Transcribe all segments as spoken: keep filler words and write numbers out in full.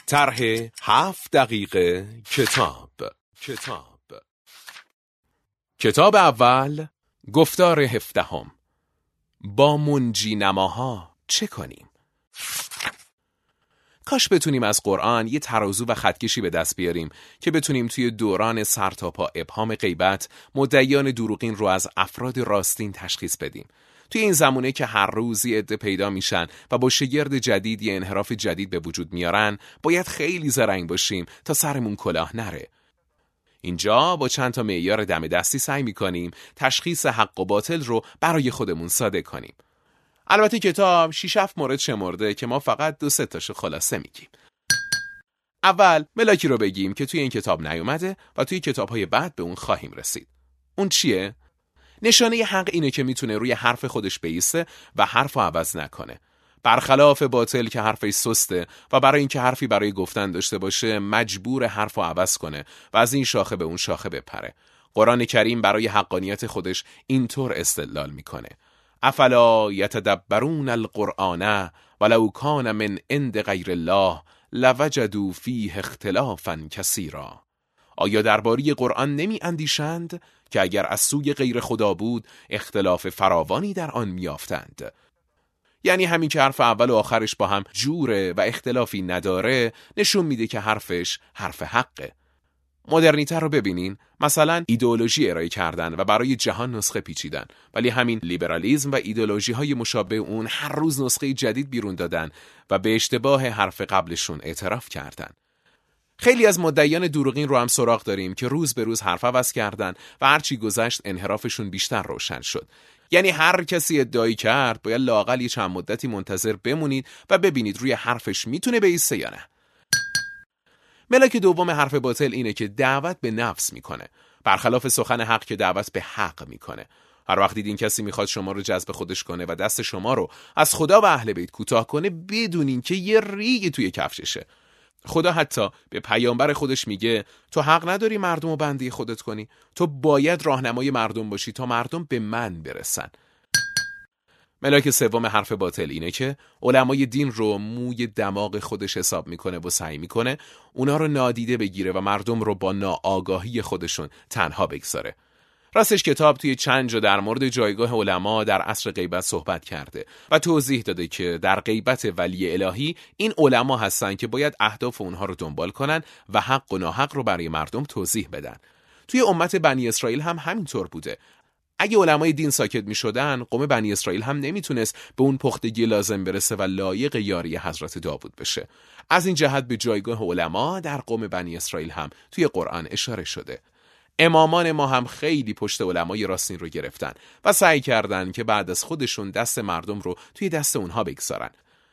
طرح هفت دقیقه کتاب کتاب کتاب اول، گفتار هفدهم. با منجی نماها چه کنیم؟ کاش بتونیم از قرآن یه ترازو و خطکشی به دست بیاریم که بتونیم توی دوران سرتاپا ابهام غیبت مدعیان دروغین رو از افراد راستین تشخیص بدیم. توی این زمونه که هر روز یه عده پیدا میشن و با شگرد جدید یه انحراف جدید به وجود میارن، باید خیلی زرنگ باشیم تا سرمون کلاه نره. اینجا با چند تا معیار دم دستی سعی میکنیم تشخیص حق و باطل رو برای خودمون ساده کنیم. البته کتاب شش هفت مورد شمرده که ما فقط دو سه تاشو خلاصه میگیم. اول ملاکی رو بگیم که توی این کتاب نیومده و توی کتاب‌های بعد به اون خواهیم رسید. اون چیه؟ نشانه حق اینه که میتونه روی حرف خودش بایسته و حرفو عوض نکنه. برخلاف باطل که حرفش سسته و برای اینکه حرفی برای گفتن داشته باشه مجبور حرفو عوض کنه و از این شاخه به اون شاخه بپره. قرآن کریم برای حقانیت خودش اینطور استدلال میکنه: افلا یتدبرون القرآن ولو کان من عند غیر الله لوجدوا فیه اختلافا کثیرا. آیا درباره قرآن نمی اندیشند که اگر از سوی غیر خدا بود اختلاف فراوانی در آن میافتند؟ یعنی همین که حرف اول و آخرش با هم جوره و اختلافی نداره نشون میده که حرفش حرف حقه. مدرنیته رو ببینین، مثلا ایدئولوژی ارائه کردن و برای جهان نسخه پیچیدن، ولی همین لیبرالیسم و ایدئولوژی های مشابه اون هر روز نسخه جدید بیرون دادن و به اشتباه حرف قبلشون اعتراف کردن. خیلی از مدعیان دروغین رو هم سراغ داریم که روز به روز حرف عوض کردن و هرچی گذشت انحرافشون بیشتر روشن شد. یعنی هر کسی ادعایی کرد باید لااقل یه چند مدتی منتظر بمونید و ببینید روی حرفش میتونه بایسته یا نه. ملاک دوم حرف باطل اینه که دعوت به نفس میکنه، برخلاف سخن حق که دعوت به حق میکنه. هر وقت دیدین کسی میخواد شما رو جذب خودش کنه و دست شما رو از خدا و اهل بیت کوتاه کنه، بدونین که یه ریگ توی کفششه. خدا حتی به پیامبر خودش میگه تو حق نداری مردم رو بنده خودت کنی، تو باید راهنمای مردم باشی تا مردم به من برسن. ملاک سوم حرف باطل اینه که علمای دین رو موی دماغ خودش حساب میکنه و سعی میکنه اونا رو نادیده بگیره و مردم رو با ناآگاهی خودشون تنها بگذاره. راستش کتاب توی چند جا در مورد جایگاه علما در عصر غیبت صحبت کرده و توضیح داده که در غیبت ولی الهی این علما هستن که باید اهداف اونها رو دنبال کنن و حق و ناحق رو برای مردم توضیح بدن. توی امت بنی اسرائیل هم همینطور بوده. اگه علمای دین ساکت می شدن، قوم بنی اسرائیل هم نمیتونست به اون پختگی لازم برسه و لایق یاری حضرت داوود بشه. از این جهت به جایگاه علما در قوم بنی اسرائیل هم توی قرآن اشاره شده. امامان ما هم خیلی پشت علمای راستین رو گرفتن و سعی کردن که بعد از خودشون دست مردم رو توی دست اونها بگذارن.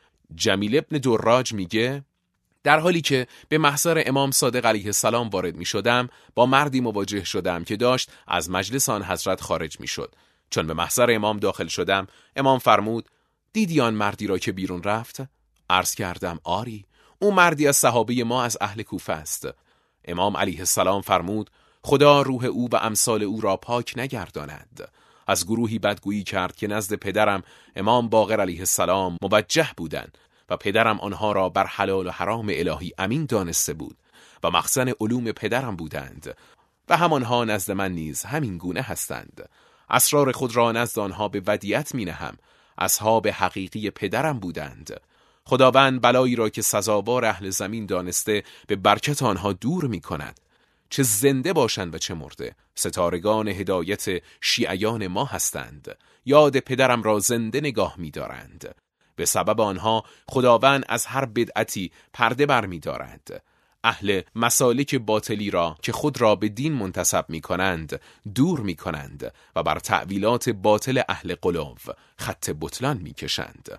جمیل ابن دراج میگه در حالی که به محضر امام صادق علیه السلام وارد می شدم، با مردی مواجه شدم که داشت از مجلس آن حضرت خارج می شد. چون به محضر امام داخل شدم، امام فرمود دیدی آن مردی را که بیرون رفت؟ عرض کردم آری، او مردی از صحابه ما از اهل کوفه است. امام علیه السلام فرمود خدا روح او و امثال او را پاک نگرداند. از گروهی بدگویی کرد که نزد پدرم امام باقر علیه السلام موجه بودند و پدرم آنها را بر حلال و حرام الهی امین دانسته بود و مخزن علوم پدرم بودند و همانها نزد من نیز همین گونه هستند. اسرار خود را نزد آنها به ودیعت می نهم. اصحاب حقیقی پدرم بودند. خداوند بلایی را که سزاوار اهل زمین دانسته به برکت آنها دور می کند. چه زنده باشند و چه مرده، ستارگان هدایت شیعیان ما هستند. یاد پدرم را زنده نگاه می دارند. به سبب آنها خداوند از هر بدعتی پرده بر می دارند. اهل مسالک باطلی را که خود را به دین منتسب می کنند دور می کنند و بر تأویلات باطل اهل قلوب خط بطلان می کشند.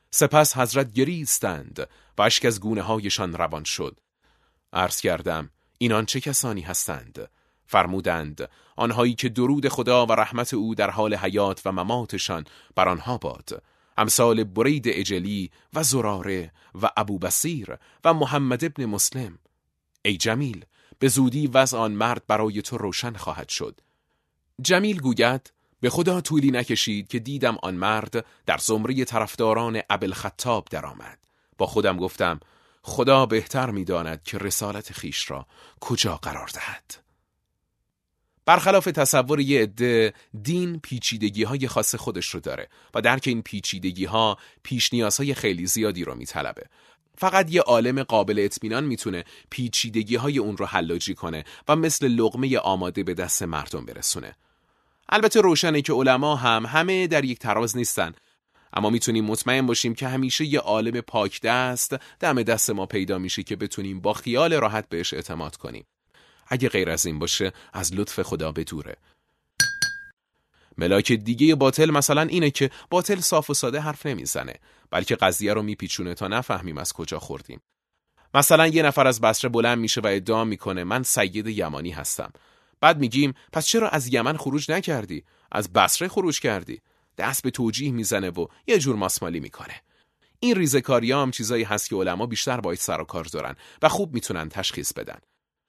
سپس حضرت گریستند و اشک از گونه هایشان روان شد. عرض کردم اینان چه کسانی هستند؟ فرمودند آنهایی که درود خدا و رحمت او در حال حیات و مماتشان بر آنها باد، امثال برید اجلی و زراره و ابو بصیر و محمد ابن مسلم. ای جمیل، به زودی وضع آن مرد برای تو روشن خواهد شد. جمیل گوید به خدا طولی نکشید که دیدم آن مرد در زمره طرفداران ابوالخطاب درآمد. با خودم گفتم خدا بهتر می‌داند که رسالت خیش را کجا قرار دهد. برخلاف تصور یه عده، دین پیچیدگی‌های خاص خودش رو داره و درک این پیچیدگی‌ها پیش نیازهای خیلی زیادی رو میطلبه. فقط یه عالم قابل اطمینان میتونه پیچیدگی‌های اون رو حلاجی کنه و مثل لقمه آماده به دست مردم برسونه. البته روشنه که علما هم همه در یک تراز نیستن، اما میتونیم مطمئن باشیم که همیشه یه عالم پاک دست دم دست ما پیدا میشه که بتونیم با خیال راحت بهش اعتماد کنیم. اگه غیر از این باشه از لطف خدا به دوره. ملاک دیگه باطل مثلا اینه که باطل صاف و ساده حرف نمیزنه، بلکه قضیه رو میپیچونه تا نفهمیم از کجا خوردیم. مثلا یه نفر از بصره بلند میشه و ادعا میکنه من سید یمانی هستم. بعد میگیم پس چرا از یمن خروج نکردی؟ از بصره خروج کردی. دست به توجیه میزنه و یه جور ماسمالی میکنه. این ریزه‌کاری‌ها هم چیزایی هست که علما بیشتر باید سر و کار دارن و خوب میتونن تشخیص بدن.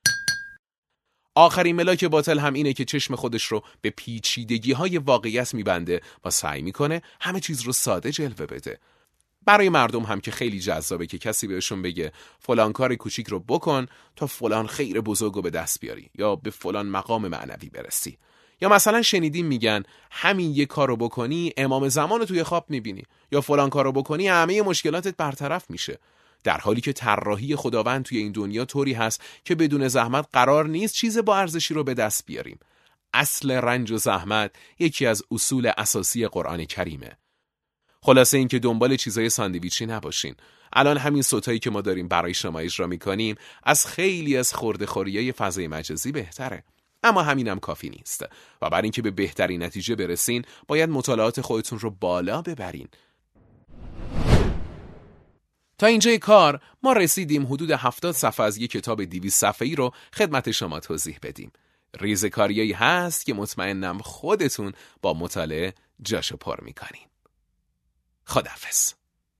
آخرین ملاک باطل هم اینه که چشم خودش رو به پیچیدگی‌های واقعیت میبنده و سعی میکنه همه چیز رو ساده جلوه بده. برای مردم هم که خیلی جذابه که کسی بهشون بگه فلان کار کوچیک رو بکن تا فلان خیر بزرگ رو به دست بیاری یا به فلان مقام معنوی برسی. یا مثلا شنیدیم میگن همین یه کارو بکنی امام زمان رو توی خواب میبینی، یا فلان کارو بکنی همه مشکلاتت برطرف میشه. در حالی که طراحی خداوند توی این دنیا طوری هست که بدون زحمت قرار نیست چیز با ارزشی رو به دست بیاریم. اصل رنج و زحمت یکی از اصول اساسی قرآن کریمه. خلاصه این که دنبال چیزای ساندویچی نباشین. الان همین صوتایی که ما داریم برای شما اجرا میکنیم از خیلی از خرده‌خوریای فضای مجازی بهتره. اما همینم کافی نیست و برای اینکه به بهترین نتیجه برسین باید مطالعات خودتون رو بالا ببرین. تا اینجای کار ما رسیدیم حدود هفتاد صفحه از یک کتاب دویست صفحه‌ای رو خدمت شما توضیح بدیم. ریزه‌کاریایی هست که مطمئنم خودتون با مطالعه جاشو پر میکنین. خداحافظ.